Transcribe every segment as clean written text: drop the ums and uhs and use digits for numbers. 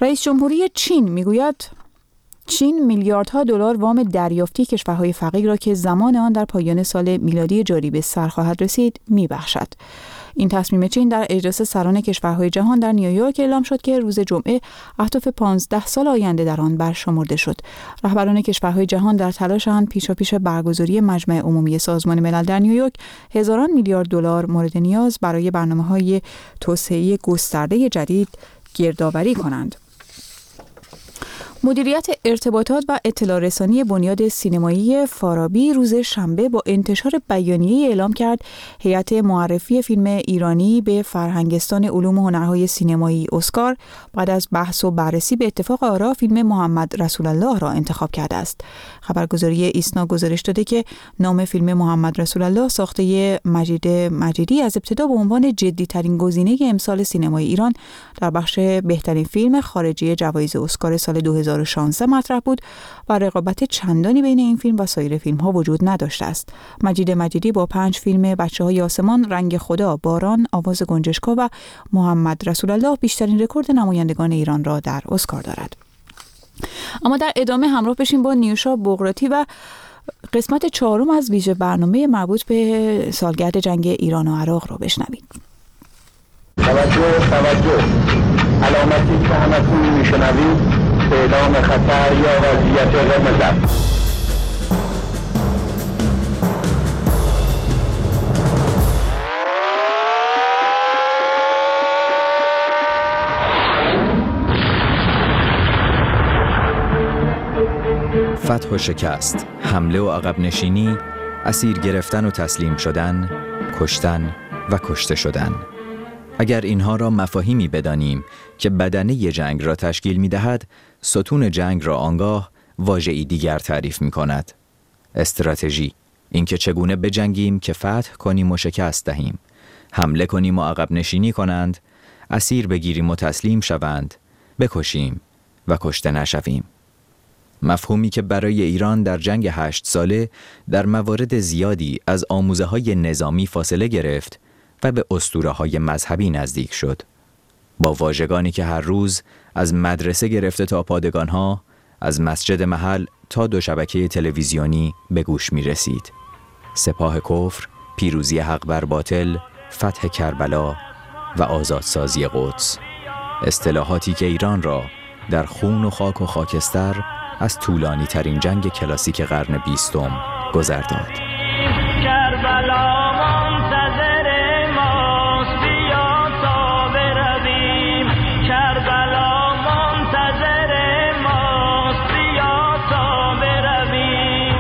رئیس جمهوری چین میگوید چین میلیاردها دلار وام دریافتی کشورهای فقیر را که زمان آن در پایان سال میلادی جاری به سر خواهد رسید میبخشد. این تصمیم چین در اجلاس سران کشورهای جهان در نیویورک اعلام شد که روز جمعه اهداف 15 سال آینده در آن برشمرده شد. رهبران کشورهای جهان در تلاشند پیشاپیش برگزاری مجمع عمومی سازمان ملل در نیویورک هزاران میلیارد دلار مورد نیاز برای برنامه‌های توسعه گسترده جدید گردآوری کنند. مدیریت ارتباطات و اطلاع رسانی بنیاد سینمایی فارابی روز شنبه با انتشار بیانیه اعلام کرد هیئت معرفی فیلم ایرانی به فرهنگستان علوم و هنرهای سینمایی اسکار بعد از بحث و بررسی به اتفاق آرا فیلم محمد رسول الله را انتخاب کرده است. خبرگزاری ایسنا گزارش داده که نام فیلم محمد رسول الله ساخته مجید مجیدی از ابتدا به عنوان جدی‌ترین گزینه امسال سینمای ایران در بخش بهترین فیلم خارجی جوایز اسکار سال 2016 مطرح بود و رقابت چندانی بین این فیلم و سایر فیلم‌ها وجود نداشته است. مجید مجیدی با 5 فیلم بچه‌های آسمان، رنگ خدا، باران، آواز گنجشکا و محمد رسول الله بیشترین رکورد نمایندگان ایران را در اسکار دارد. اما در ادامه همراه بشیم با نیوشا بغراتی و قسمت 4 از ویژه برنامه مربوط به سالگرد جنگ ایران و عراق را بشنوید. توجه علامتی که همتون میشنوید اعلام خطر یا وضعیت قرمز است. فتح و شکست، حمله و عقب نشینی، اسیر گرفتن و تسلیم شدن، کشتن و کشته شدن. اگر اینها را مفاهیمی بدانیم که بدنه جنگ را تشکیل می دهد، ستون جنگ را آنگاه واژه‌ای دیگر تعریف می کند. استراتژی، اینکه چگونه بجنگیم که فتح کنیم و شکست دهیم، حمله کنیم و عقب نشینی کنند، اسیر بگیریم و تسلیم شوند، بکشیم و کشته نشویم. مفهومی که برای ایران در جنگ 8 ساله در موارد زیادی از آموزه‌های نظامی فاصله گرفت و به اسطوره‌های مذهبی نزدیک شد. با واژگانی که هر روز از مدرسه گرفته تا پادگان‌ها، از مسجد محل تا 2 شبکه تلویزیونی به گوش می‌رسید. سپاه کفر، پیروزی حق بر باطل، فتح کربلا و آزادسازی قدس. اصطلاحاتی که ایران را در خون و خاک و خاکستر از طولانی ترین جنگ کلاسیک قرن 20 گذر داد. کربلا منتظر ماست، بیا تا برویم. کربلا منتظر ماست، بیا تا برویم.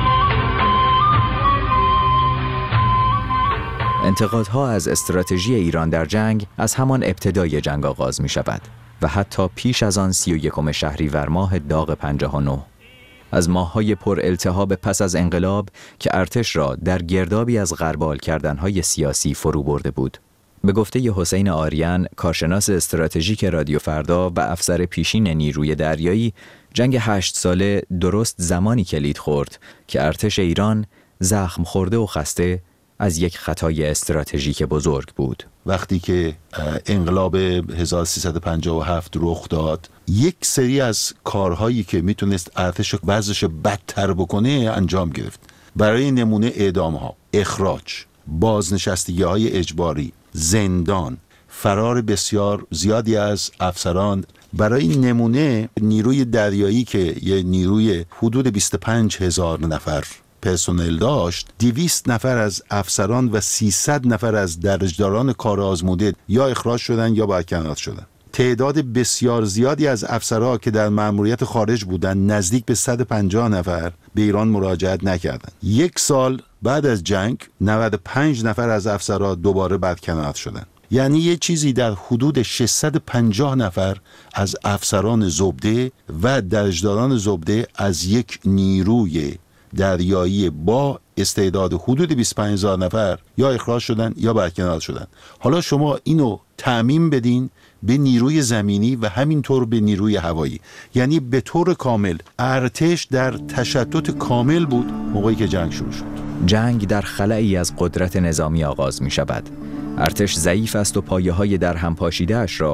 انتقادها از استراتژی ایران در جنگ از همان ابتدای جنگ آغاز می شود و حتی پیش از آن 31 شهریور ماه داغ 59. از ماه‌های پر التهاب پس از انقلاب که ارتش را در گردابی از غربال کردن‌های سیاسی فرو برده بود. به گفته حسین آریان، کارشناس استراتژیک رادیو فردا و افسر پیشین نیروی دریایی، جنگ 8 ساله درست زمانی کلید خورد که ارتش ایران زخم خورده و خسته از یک خطای استراتژیک بزرگ بود. وقتی که انقلاب 1357 رخ داد، یک سری از کارهایی که میتونست ارتش وضعش بدتر بکنه انجام گرفت. برای نمونه اعدام‌ها، اخراج، بازنشستگی‌های اجباری، زندان، فرار بسیار زیادی از افسران. برای نمونه نیروی دریایی که یه نیروی حدود 25,000 نفر پرسنل داشت، 200 نفر از افسران و 300 نفر از درجداران کار آزموده یا اخراج شدن یا برکنار شدن. تعداد بسیار زیادی از افسرها که در مأموریت خارج بودن، نزدیک به 150 نفر، به ایران مراجعت نکردند. 1 سال بعد از جنگ 95 نفر از افسرها دوباره برکنار شدند. یعنی یه چیزی در حدود 650 نفر از افسران زبده و درجداران زبده از یک نیروی دریایی با استعداد حدود 25,000 نفر یا اخراج شدن یا برکنار شدن. حالا شما اینو تعمیم بدین به نیروی زمینی و همینطور به نیروی هوایی. یعنی به طور کامل ارتش در تشتت کامل بود موقعی که جنگ شروع شد. جنگ در خلایی از قدرت نظامی آغاز می شود. ارتش ضعیف است و پایه‌های در هم پاشیده‌اش را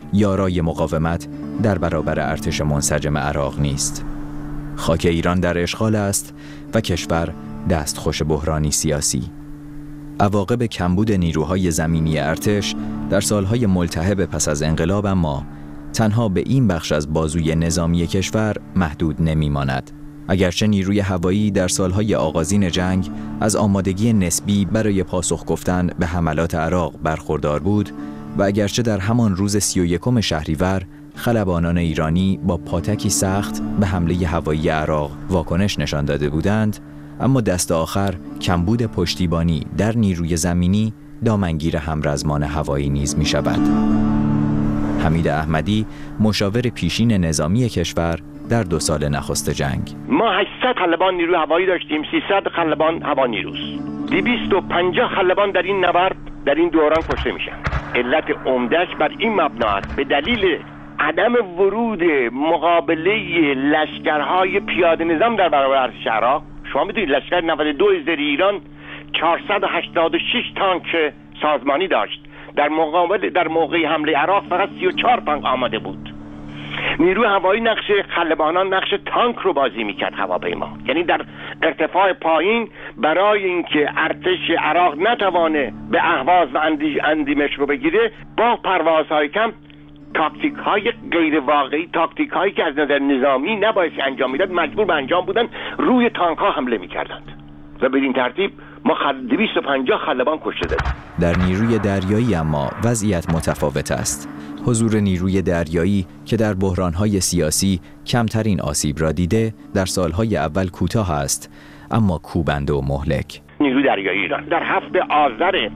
یارای مقاومت در برابر ارتش منسجم عراق نیست. خاک ایران در اشغال است و کشور دستخوش بحرانی سیاسی. عواقب کمبود نیروهای زمینی ارتش در سالهای ملتهب پس از انقلاب اما تنها به این بخش از بازوی نظامی کشور محدود نمی‌ماند. اگرچه نیروی هوایی در سالهای آغازین جنگ از آمادگی نسبی برای پاسخ گفتن به حملات عراق برخوردار بود و اگرچه در همان روز 31 شهریور خلبانان ایرانی با پاتکی سخت به حمله هوایی عراق واکنش نشان داده بودند، اما دست آخر کمبود پشتیبانی در نیروی زمینی دامنگیر همرزمان هوایی نیز می شود. حمید احمدی، مشاور پیشین نظامی کشور در 2 سال نخست جنگ: ما 800 خلبان نیروی هوایی داشتیم، 300 خلبان هوا نیروست. 250 خلبان در این نبرد در این دوران کشته میشن. علت عمده‌اش بر این مبنا است، به دلیل عدم ورود مقابله لشکرهای پیاده نظام در برابر ارتش عراق. شما میدونید لشکر 92 زیر ایران 486 تانک سازمانی داشت، در موقع حمله عراق فقط 34 تانک آماده بود. نیروی هوایی نقش خلبانان نقش تانک رو بازی میکرد، هواپیما، یعنی در ارتفاع پایین برای اینکه ارتش عراق نتوانه به اهواز و اندیمش رو بگیره، با پروازهای کم تاکتیک های غیر واقعی، تاکتیک هایی که از نظر نظامی نباید انجام میداد، مجبور به انجام بودن، روی تانک ها حمله میکردند و به این ترتیب ما 250 خلبان کشته دادیم. در نیروی دریایی اما وضعیت متفاوت است. حضور نیروی دریایی که در بحران‌های سیاسی کمترین آسیب را دیده، در سالهای اول کوتاه است اما کوبنده و مهلک. نیروی دریایی ایران در 7 آذر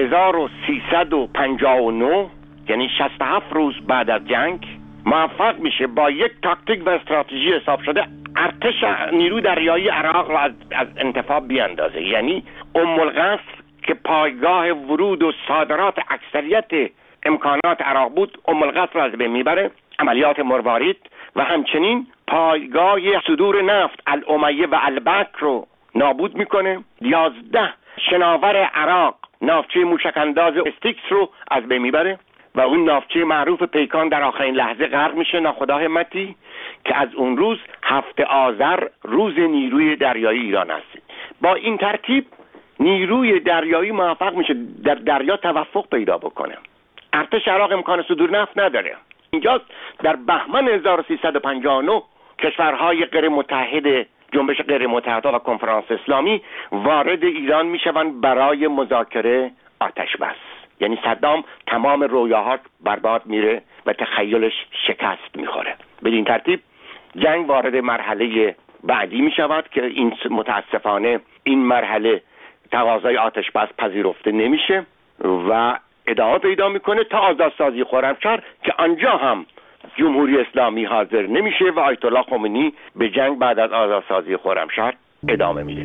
1359 یعنی 67 روز بعد از جنگ موفق میشه با یک تاکتیک و استراتژی حساب شده ارتش نیروی دریایی عراق را از انتفاع بیاندازه. یعنی القصر که پایگاه ورود و صادرات اکثریت امکانات عراق بود، القصر را از بین میبره، عملیات مروارید و همچنین پایگاه صدور نفت الامیه و البکر رو نابود میکنه. 11 شناور عراق ناوچه موشکانداز استیکس رو از بین میبره و اون ناوچه معروف پیکان در آخرین لحظه غرق میشه، ناخدا همتی، که از اون روز 7 آذر روز نیروی دریایی ایران است. با این ترتیب نیروی دریایی موفق میشه در دریا توفق پیدا بکنه. ارتش عراق امکان صدور نفت نداره. اینجاست در بهمن 1359 کشورهای غیر متحد، جنبش غیر متحده و کنفرانس اسلامی وارد ایران میشوند برای مذاکره آتش بس. یعنی صدام تمام رویاهاش برباد میره و تخیلش شکست میخوره. بدین ترتیب جنگ وارد مرحله بعدی میشود که این متاسفانه این مرحله تقاضای آتش بس پذیرفته نمیشه و ادامه پیدا میکنه تا آزادسازی خرمشهر که آنجا هم جمهوری اسلامی حاضر نمیشه و آیت الله خمینی به جنگ بعد از آزادسازی خرمشهر ادامه میده.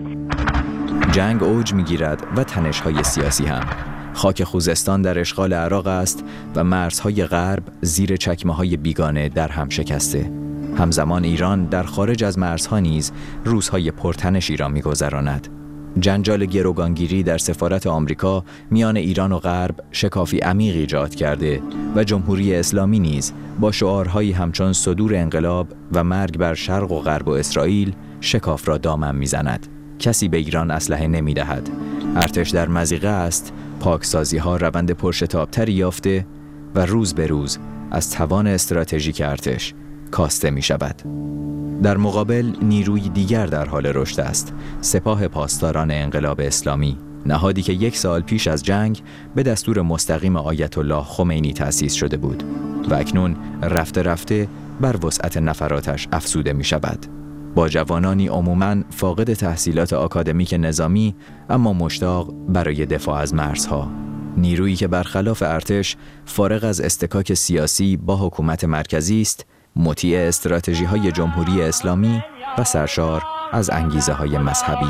جنگ اوج میگیرد و تنش‌های سیاسی هم. خاک خوزستان در اشغال عراق است و مرزهای غرب زیر چکمه‌های بیگانه در هم شکسته. همزمان ایران در خارج از مرزها نیز روزهای پرتنشی را می‌گذراند. جنجال گروگانگیری در سفارت آمریکا میان ایران و غرب شکافی عمیق ایجاد کرده و جمهوری اسلامی نیز با شعارهایی همچون صدور انقلاب و مرگ بر شرق و غرب و اسرائیل شکاف را دامن میزند. کسی به ایران اسلحه نمیدهد. ارتش در مضیقه است، پاکسازی‌ها روند پرشتاب‌تری یافته و روز به روز از توان استراتژیک ارتش کاسته می شود. در مقابل نیروی دیگر در حال رشد است، سپاه پاسداران انقلاب اسلامی، نهادی که 1 سال پیش از جنگ به دستور مستقیم آیت الله خمینی تأسیس شده بود و اکنون رفته رفته بر وسعت نفراتش افزوده می شود. با جوانانی عموماً فاقد تحصیلات آکادمیک نظامی اما مشتاق برای دفاع از مرزها. نیرویی که برخلاف ارتش فارغ از استکاک سیاسی با حکومت مرکزی است، مطیع استراتژی‌های جمهوری اسلامی و سرشار از انگیزه‌های مذهبی.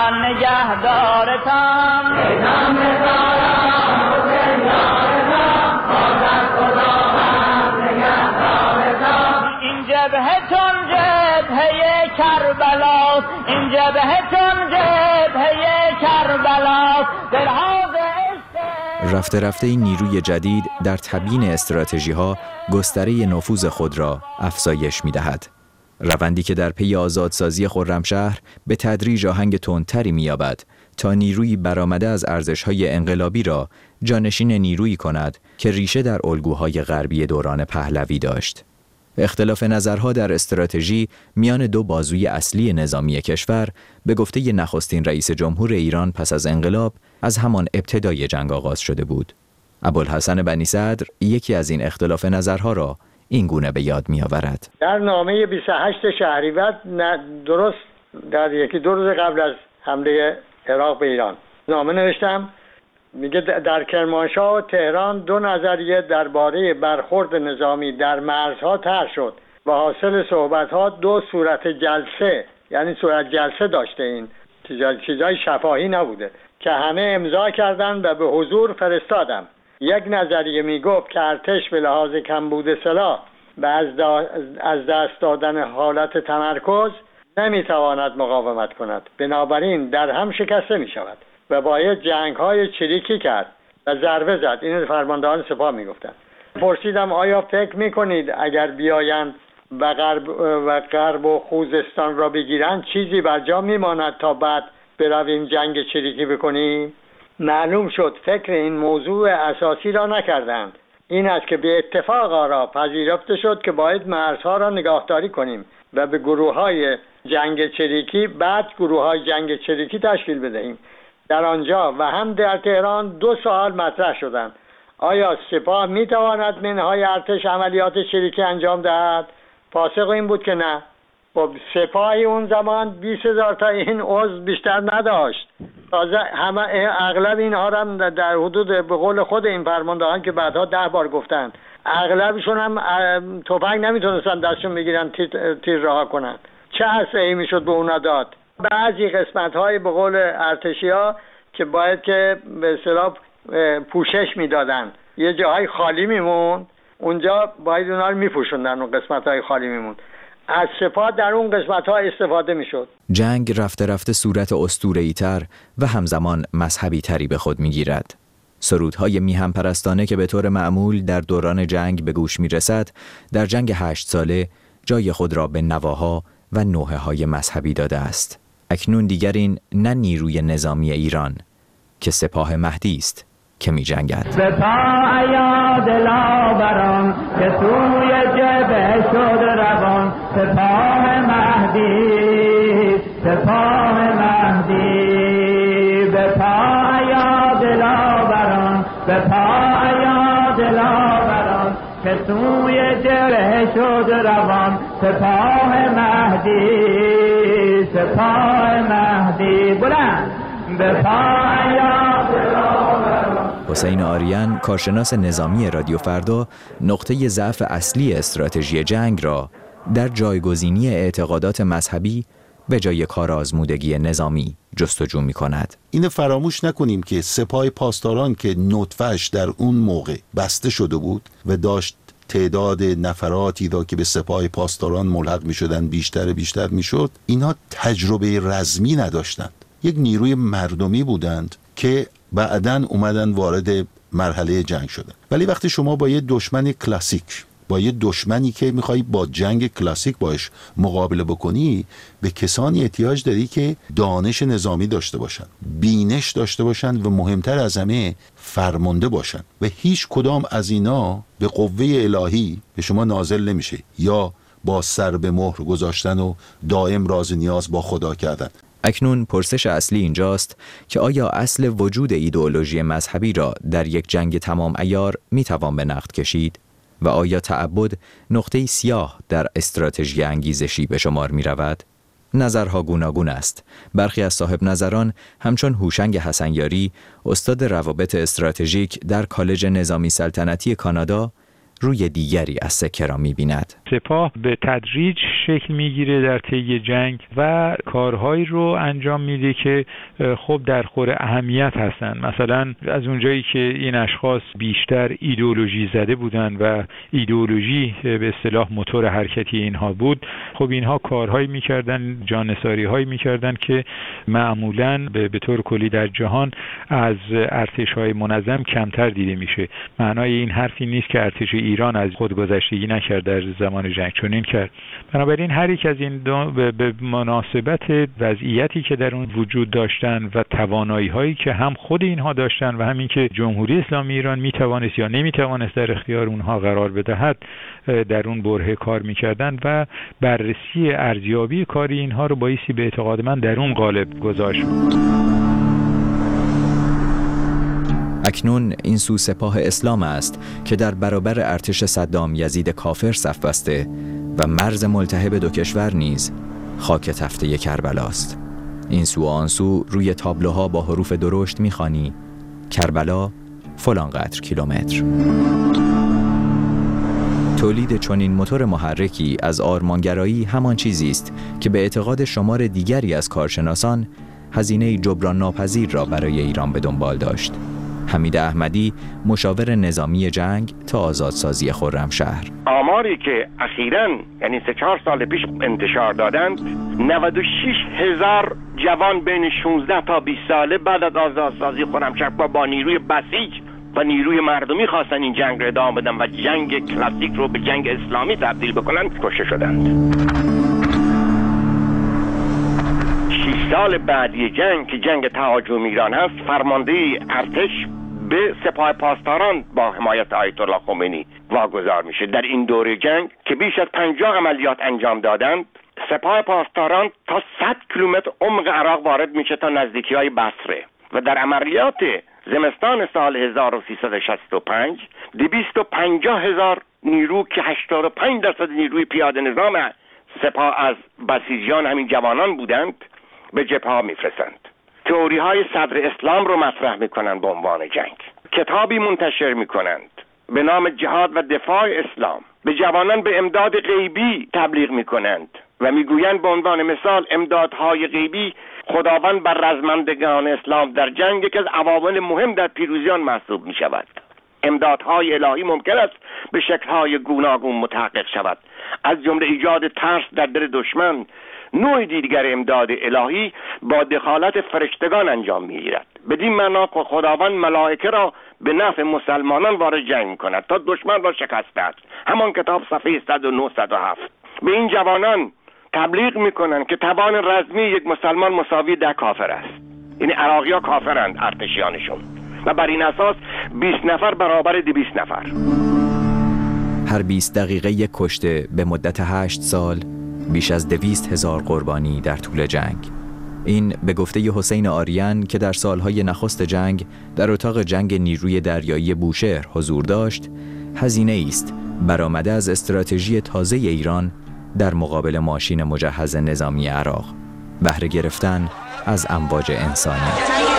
این جبهتون جبهه کربلاست، این جبهتون جبهه کربلاست. رفته رفته این نیروی جدید در تبیین استراتژی‌ها گستره نفوذ خود را افزایش می‌دهد. روندی که در پی آزادسازی خرمشهر به تدریج آهنگ تندتری می‌یابد تا نیروی برآمده از ارزش‌های انقلابی را جانشین نیرویی کند که ریشه در الگوهای غربی دوران پهلوی داشت. اختلاف نظرها در استراتژی میان دو بازوی اصلی نظامی کشور به گفته نخستین رئیس جمهور ایران پس از انقلاب از همان ابتدای جنگ آغاز شده بود. ابوالحسن بنی صدر یکی از این اختلاف نظرها را این گونه به یاد می‌آورد. در نامه 28 شهریور درست در یکی دو روز قبل از حمله عراق به ایران نامه نوشتم، میگه در کرمانشاه و تهران دو نظریه درباره برخورد نظامی در مرزها طرح شد و حاصل صحبت‌ها دو صورت جلسه، یعنی صورت جلسه داشته، این چیزای شفاهی نبوده، که همه امضا کردن و به حضور فرستادم. یک نظریه میگفت که ارتش به لحاظ کمبود سلاح و از دست دادن حالت تمرکز نمیتواند مقاومت کند، بنابراین در هم شکسته میشود و باید جنگ‌های چریکی کرد و ضربه زد. این فرماندهان سپاه میگفتند. پرسیدم آیا فکر میکنید اگر بیایند و غرب و خوزستان را بگیرند چیزی بر جا میماند تا بعد برویم جنگ چریکی بکنیم؟ معلوم شد فکر این موضوع اساسی را نکردند. این است که به اتفاق آرا پذیرفته شد که باید مرزها را نگهداری کنیم و به گروه‌های جنگ چریکی بعد گروه‌های جنگ چریکی تشکیل بدهیم. در آنجا و هم در تهران دو سوال مطرح شدند. آیا سپاه میتواند منهای ارتش عملیات چریکی انجام دهد؟ پاسخ این بود که نه. خب سپاهی اون زمان 20,000 تا این عضو بیشتر نداشت. تازه اغلب اینها هم در حدود به قول خود این فرماندهان که بعدها 10 بار گفتند، اغلبشون هم تفنگ نمیتونستن دستشون بگیرن تیر رها کنن. چه اسلحه‌ای میشد به اونا داد؟ بعضی قسمت‌های به قول ارتشی‌ها که باید که به اصطلاح پوشش میدادن، یه جاهای خالی میموند، اونجا باید اونا رو میپوشوندن، اون قسمت‌های خالی میموند. از سپاه در اون قسمت‌ها استفاده میشد. جنگ رفته رفته صورت اسطوره‌ای‌تر و همزمان مذهبی تری به خود میگیرد. سرودهای میهم پرستانه که به طور معمول در دوران جنگ به گوش میرسد، در جنگ 8 ساله جای خود را به نواها و نوحه‌های مذهبی داده است. اکنون دیگر این نه نیروی نظامی ایران که سپاه مهدی است که می جنگد. سپاه یا دلاوران که سوی جبهه شد روان، سپاه مهدی، سپاه مهدی. بپا یا دلاوران، بپا یا دلاوران که سوی جبهه شد روان، سپاه مهدی، سپاه مهدی. بلند بپا یا دلاوران. حسین آریان، کارشناس نظامی رادیو فردا، نقطه ضعف اصلی استراتژی جنگ را در جایگزینی اعتقادات مذهبی به جای کار آزمودگی نظامی جستجو می کند. اینو فراموش نکنیم که سپاه پاسداران که نطفه‌اش در اون موقع بسته شده بود و داشت تعداد نفراتی را که به سپاه پاسداران ملحق می شدن بیشتر می شد، اینها تجربه رزمی نداشتند. یک نیروی مردمی بودند که بعداً اومدن وارد مرحله جنگ شدن. ولی وقتی شما با یه دشمن کلاسیک، با یه دشمنی که میخوای با جنگ کلاسیک باش مقابله بکنی، به کسانی احتیاج داری که دانش نظامی داشته باشن، بینش داشته باشن و مهمتر از همه فرمانده باشن و هیچ کدام از اینا به قوه الهی به شما نازل نمیشه یا با سر به مهر گذاشتن و دائم راز نیاز با خدا کردن. اکنون پرسش اصلی اینجاست که آیا اصل وجود ایدئولوژی مذهبی را در یک جنگ تمام عیار میتوان به نقد کشید و آیا تعبد نقطه سیاه در استراتژی انگیزشی به شمار می رود؟ نظرها گوناگون است. برخی از صاحب نظران همچون هوشنگ حسنیاری، استاد روابط استراتژیک در کالج نظامی سلطنتی کانادا، روی دیگری از سکه را می‌بیند. سپاه به تدریج شکل میگیره در طی جنگ و کارهایی رو انجام میده که خب در خور اهمیت هستن. مثلا از اونجایی که این اشخاص بیشتر ایدئولوژی زده بودن و ایدئولوژی به اصطلاح موتور حرکتی اینها بود، خب اینها کارهایی میکردن، جانثاری‌هایی میکردن که معمولاً به طور کلی در جهان از ارتش‌های منظم کمتر دیده میشه. معنای این حرفی نیست که ارتش ایران از خودگذشتگی نکرد در زمان جنگ، چنین کرد. بنابراین هر یک از این دو به مناسبت وضعیتی که در اون وجود داشتن و توانایی‌هایی که هم خود اینها داشتن و همین که جمهوری اسلامی ایران میتوانست یا نمیتوانست در اختیار اونها قرار بدهد، در اون برهه کار میکردن و بررسی ارزیابی کاری اینها رو بایستی به اعتقاد من در اون قالب گذاشت. اکنون این سو سپاه اسلام است که در برابر ارتش صدام یزید کافر صف بسته و مرز ملتهب دو کشور نیز خاک تفته کربلاست. این سو و آن سو روی تابلوها با حروف درشت می‌خوانی کربلا فلان قدر کیلومتر. تولید چنین موتور محرکی از آرمانگرایی همان چیزی است که به اعتقاد شمار دیگری از کارشناسان هزینه جبران ناپذیر را برای ایران به دنبال داشت. حمید احمدی، مشاور نظامی جنگ تا آزادسازی خرمشهر: آماری که اخیراً یعنی 3-4 سال پیش انتشار دادند، 96,000 جوان بین 16 تا 20 ساله بعد از آزادسازی خرمشهر با نیروی بسیج و نیروی مردمی خواستن این جنگ رو ادامه بدن و جنگ کلاسیک رو به جنگ اسلامی تبدیل بکنن، کشته شدند. 6 سال بعدی جنگ که جنگ تهاجم ایران هست، فرمانده ارتش به سپاه پاسداران با حمایت آیت الله خمینی واگذار میشه. در این دوره جنگ که بیش از 50 عملیات انجام دادند، سپاه پاسداران تا 100 کیلومتر عمق عراق وارد میشه تا نزدیکی‌های بصره و در عملیات زمستان سال 1365 250,000 نیرو که 85% نیروی پیاده نظام سپاه از بسیجیان همین جوانان بودند به جبهه میفرستند. تئوری های صدر اسلام رو مطرح میکنن به عنوان جنگ. کتابی منتشر میکنند به نام جهاد و دفاع اسلام. به جوانان به امداد غیبی تبلیغ میکنند و میگویند به عنوان مثال امدادهای غیبی خداوند بر رزمندگان اسلام در جنگ یکی از عوامل مهم در پیروزیان محسوب میشود. امدادهای الهی ممکن است به شکل‌های گوناگون متحقق شود، از جمله ایجاد ترس در دل دشمن. نوع دیگر امداد الهی با دخالت فرشتگان انجام می‌گیرد. بدین معنا که خداوند ملائکه را به نفع مسلمانان وارد جنگ می‌کند تا دشمن را شکست دهد. همان کتاب صفحه 109-107. به این جوانان تبلیغ می‌کنند که توان رزمی یک مسلمان مساوی 10 کافر است. یعنی عراقی‌ها کافرند ارتشیانشون و بر این اساس 20 نفر برابر 200 نفر. هر 20 دقیقه یک کشته به مدت 8 سال، بیش از 200,000 قربانی در طول جنگ. این به گفته حسین آریان که در سالهای نخست جنگ در اتاق جنگ نیروی دریایی بوشهر حضور داشت، هزینه است برآمده از استراتژی تازه ایران در مقابل ماشین مجهز نظامی عراق، بهره گرفتن از امواج انسانی.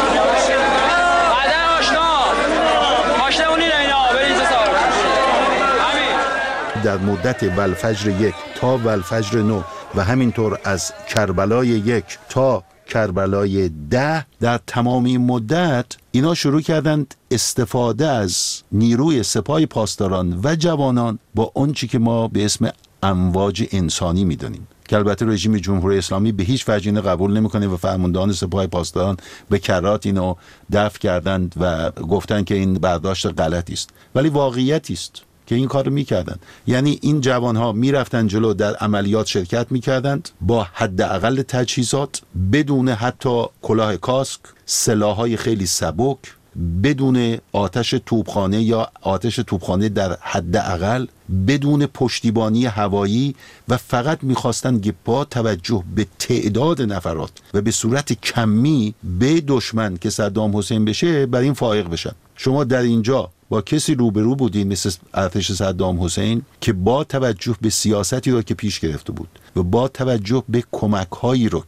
در مدت والفجر 1 تا والفجر 9 و همینطور از کربلای 1 تا کربلای 10 در تمام این مدت اینا شروع کردند استفاده از نیروی سپاه پاسداران و جوانان با اون چی که ما به اسم امواج انسانی میدونیم که البته رژیم جمهوری اسلامی به هیچ وجه اینو قبول نمیکنه و فرماندهان سپاه پاسداران به کرات اینو دفع کردند و گفتن که این برداشت غلطی است، ولی واقعیتی است که این کار رو میکردن. یعنی این جوانها میرفتن جلو، در عملیات شرکت میکردند با حداقل تجهیزات، بدون حتی کلاه کاسک، سلاحهای خیلی سبک، بدون آتش توپخانه یا آتش توپخانه در حداقل، بدون پشتیبانی هوایی و فقط میخواستن که با توجه به تعداد نفرات و به صورت کمی به دشمن که صدام حسین بشه بر این فائق بشن. شما در اینجا با کسی روبرو بودین مثل ارتش صدام حسین که با توجه به سیاستی رو که پیش گرفته بود و با توجه به کمک‌هایی رو که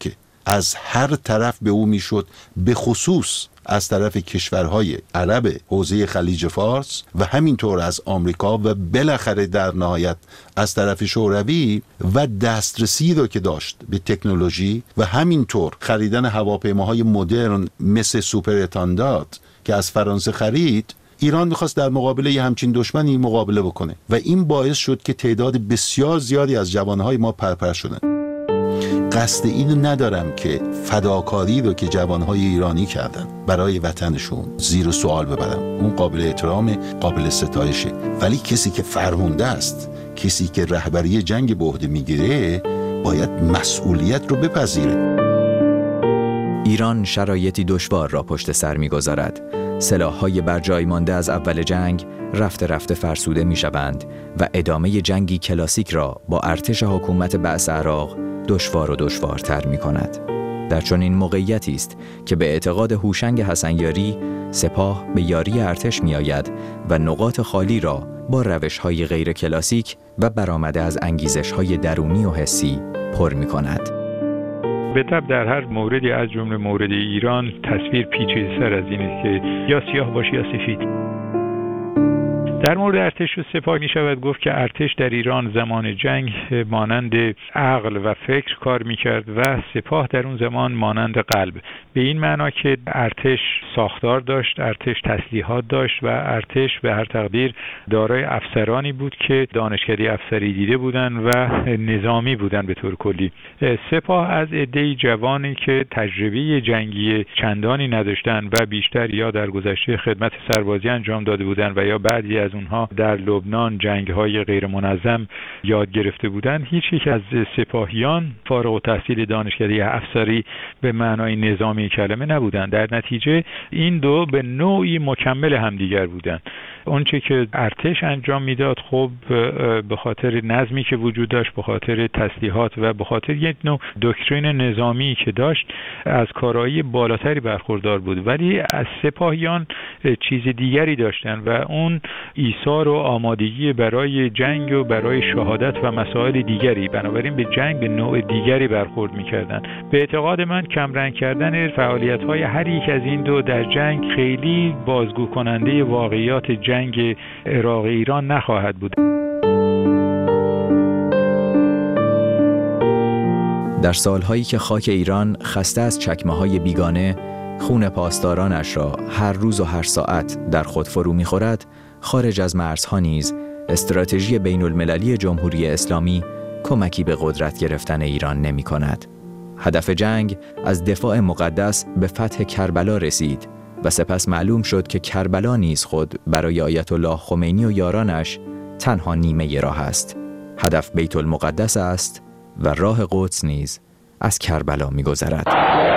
از هر طرف به او میشد، به خصوص از طرف کشورهای عرب حوزه خلیج فارس و همینطور از آمریکا و بالاخره در نهایت از طرف شوروی، و دسترسی رو که داشت به تکنولوژی و همینطور خریدن هواپیماهای مدرن مثل سوپر اتاندات که از فرانسه خرید، ایران میخواست در مقابل یه همچین دشمنی مقابله بکنه و این باعث شد که تعداد بسیار زیادی از جوانهای ما پرپر شدن. قصد اینو ندارم که فداکاری رو که جوانهای ایرانی کردن برای وطنشون زیر سوال ببرم، اون قابل احترام، قابل ستایشه، ولی کسی که فرمانده است، کسی که رهبری جنگ به عهده میگیره، باید مسئولیت رو بپذیره. ایران شرایطی دشوار را پشت سر می‌گذارد. سلاح‌های بر جای مانده از اول جنگ رفته رفته فرسوده می‌شوند و ادامه جنگی کلاسیک را با ارتش حکومت بعث عراق دشوار و دشوارتر می‌کند. در چنین موقعیتی است که به اعتقاد هوشنگ حسنیاری سپاه به یاری ارتش می‌آید و نقاط خالی را با روش‌های غیر کلاسیک و برآمده از انگیزش‌های درونی و حسی پر می‌کند. به طب در هر موردی از جمله مورد ایران تصویر پیچیده‌تر از این است که یا سیاه باشه یا سفید. در مورد ارتش و سپاه می شود گفت که ارتش در ایران زمان جنگ مانند عقل و فکر کار می کرد و سپاه در اون زمان مانند قلب، به این معنا که ارتش ساختار داشت، ارتش تسلیحات داشت و ارتش به هر تقدیر دارای افسرانی بود که دانشکده افسری دیده بودند و نظامی بودند به طور کلی. سپاه از عده‌ای جوانی که تجربه جنگی چندانی نداشتند و بیشتر یا در گذشته خدمت سربازی انجام داده بودند و یا بعضی از اونها در لبنان جنگ‌های غیر منظم یاد گرفته بودند، هیچ یک از سپاهیان فارغ التحصیل دانشکده افسری به معنای نظامی کلمه نبودند. در نتیجه این دو به نوعی مکمل همدیگر بودند. اونچه که ارتش انجام میداد خب به خاطر نظمی که وجود داشت، به خاطر تسلیحات و به خاطر یک نوع دکترین نظامی که داشت از کارایی بالاتری برخوردار بود، ولی از سپاهیان چیز دیگری داشتند و اون ایثار و آمادگی برای جنگ و برای شهادت و مسائل دیگری، بنابراین به جنگ به نوع دیگری برخورد می‌کردند. به اعتقاد من کمرنگ کردن فعالیت‌های هر یک از این دو در جنگ خیلی بازگو کننده واقعیات جنگ عراق ایران نخواهد بود. در سالهایی که خاک ایران خسته از چکمه‌های بیگانه خون پاسدارانش را هر روز و هر ساعت در خود فرو می‌خورد، خارج از مرزها نیز استراتژی بین المللی جمهوری اسلامی کمکی به قدرت گرفتن ایران نمی کند. هدف جنگ از دفاع مقدس به فتح کربلا رسید و سپس معلوم شد که کربلا نیز خود برای آیت الله خمینی و یارانش تنها نیمه راه است. هدف بیت المقدس است و راه قدس نیز از کربلا می گذرد.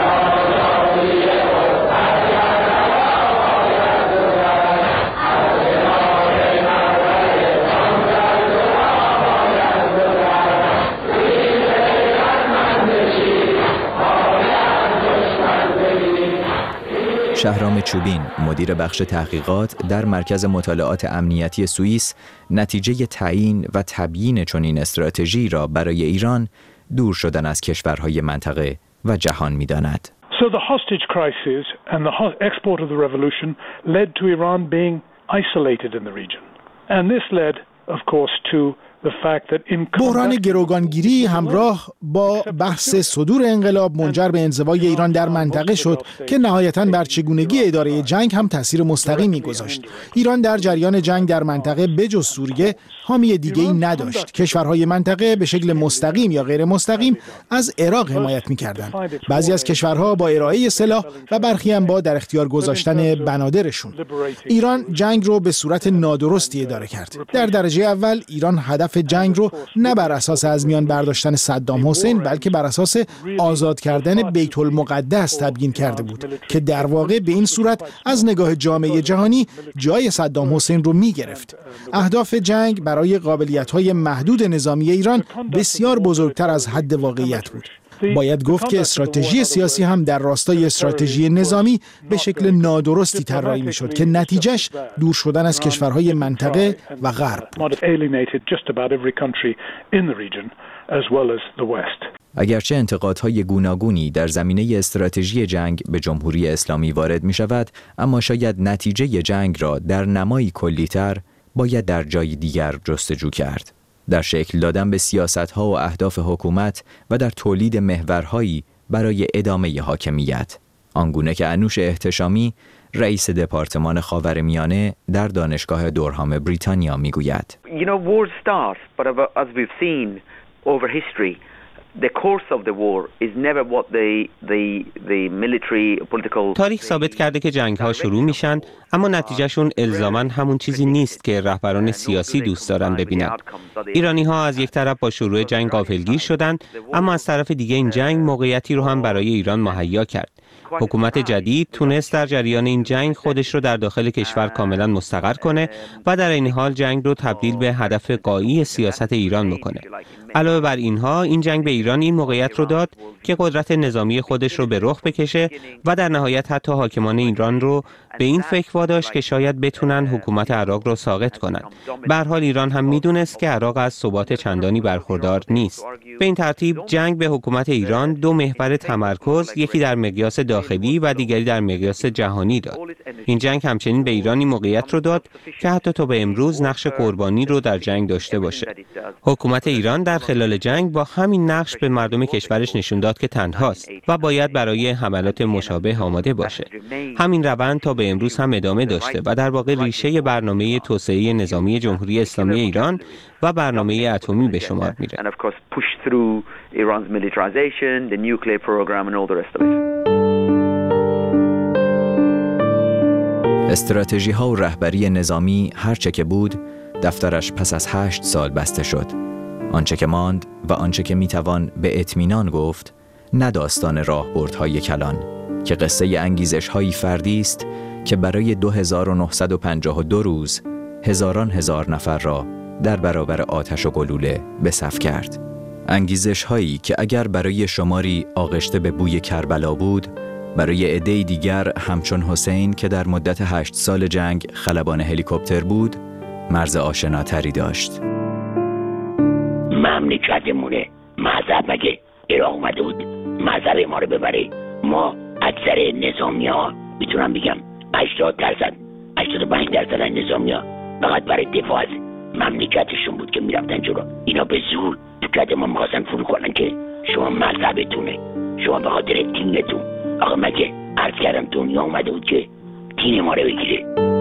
شهرام چوبین، مدیر بخش تحقیقات در مرکز مطالعات امنیتی سوئیس، نتیجه تعیین و تبیین چنین استراتژی را برای ایران دور شدن از کشورهای منطقه و جهان می‌داند. So the hostage crisis and the export of the revolution led to Iran being isolated in the region. And this led, of course, to بحران گروگانگیری همراه با بحث صدور انقلاب منجر به انزوای ایران در منطقه شد که نهایتاً بر چگونگی اداره جنگ هم تأثیر مستقیمی گذاشت. ایران در جریان جنگ در منطقه بجز سوریه حامی دیگه‌ای نداشت. کشورهای منطقه به شکل مستقیم یا غیر مستقیم از عراق حمایت می‌کردند. بعضی از کشورها با ارائه سلاح و برخی هم با در اختیار گذاشتن بنادرشون. ایران جنگ رو به صورت نادرستی اداره کرد. در درجه اول ایران هدف جنگ رو نه بر اساس از میان برداشتن صدام حسین بلکه بر اساس آزاد کردن بیت المقدس تبیین کرده بود که در واقع به این صورت از نگاه جامعه جهانی جای صدام حسین رو می گرفت. اهداف جنگ برای قابلیت‌های محدود نظامی ایران بسیار بزرگتر از حد واقعیت بود. باید گفت که استراتژی سیاسی هم در راستای استراتژی نظامی به شکل نادرستی طراحی میشد که نتیجهش دور شدن از کشورهای منطقه و غرب. اگرچه انتقادهای گوناگونی در زمینه استراتژی جنگ به جمهوری اسلامی وارد می شود، اما شاید نتیجه جنگ را در نمایی کلی‌تر باید در جای دیگر جستجو کرد. در شکل دادن به سیاست‌ها و اهداف حکومت و در تولید محورهایی برای ادامه حاکمیت. آنگونه که انوش احتشامی، رئیس دپارتمان خاورمیانه در دانشگاه دورهام بریتانیا میگوید. War starts, but as we've seen over history, the course of the war is never what the military political. تاریخ ثابت کرده که جنگ‌ها شروع میشن، اما نتیجهشون الزاماً همون چیزی نیست که رهبران سیاسی دوست دارن ببینن. ایرانی‌ها از یک طرف با شروع جنگ غافلگیر شدن، اما از طرف دیگه این جنگ موقعیتی رو هم برای ایران مهیا کرد. حکومت جدید تونست در جریان این جنگ خودش رو در داخل کشور کاملا مستقر کنه و در این حال جنگ رو تبدیل به هدف غایی سیاست ایران بکنه. علاوه بر اینها، این جنگ به ایران این موقعیت رو داد که قدرت نظامی خودش رو به رخ بکشه و در نهایت حتی حاکمان ایران رو به این فکر واداشت که شاید بتونن حکومت عراق رو ساقط کنن. به هر حال ایران هم میدونست که عراق از ثبات چندانی برخوردار نیست. به این ترتیب جنگ به حکومت ایران دو محور تمرکز، یکی در مقیاس داخلی و دیگری در مقیاس جهانی داد. این جنگ همچنین به ایران این موقعیت رو داد که حتی تا به امروز نقش قربانی رو در جنگ داشته باشه. حکومت ایران در خلال جنگ با همین نقش به مردم کشورش نشون داد که تنهاست و باید برای حملات مشابه آماده باشه. همین روند تا به امروز هم ادامه داشته و در واقع ریشه برنامه توسعه نظامی جمهوری اسلامی ایران و برنامه اتمی به شمار میره. استراتژی ها و رهبری نظامی هرچه که بود، دفترش پس از 8 سال بسته شد. آنچه که ماند و آنچه که میتوان به اطمینان گفت، نه داستان راهبردهای کلان که قصه انگیزش‌هایی فردی است که برای 2952 روز هزار نفر را در برابر آتش و گلوله به صف کرد. انگیزش‌هایی که اگر برای شماری آغشته به بوی کربلا بود، برای عده‌ای دیگر همچون حسین که در مدت 8 سال جنگ خلبان هلیکوپتر بود، مرز آشناتری داشت. مملکتمونه مذهب مگه عراق اومده بود مذهب ما رو ببره؟ ما اکثر نظامی ها میتونم بگم 80% 85% نظامی ها فقط برای دفاع از مملکتشون بود که میرفتن جلو. اینا به زور تو کده ما میخواستن فرو کنن که شما مذهبتونه، شما به خاطر دینتون. آقا مگه عرض کردم دنیا اومده بود که دین ما رو بگیره؟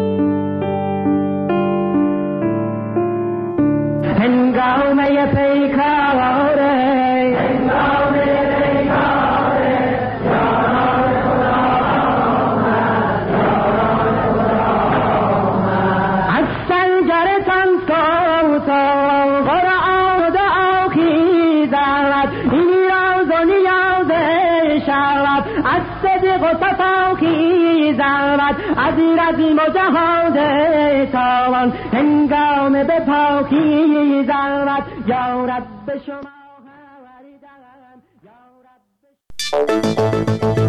هنگامه پیکاره از سنجرتان سوتان قرآن دعا خیزد این راز و نیاز شود از صدق و صفا خیزد از رزم و جهاد تاوان هنگام به پاکی زرد یا رب شما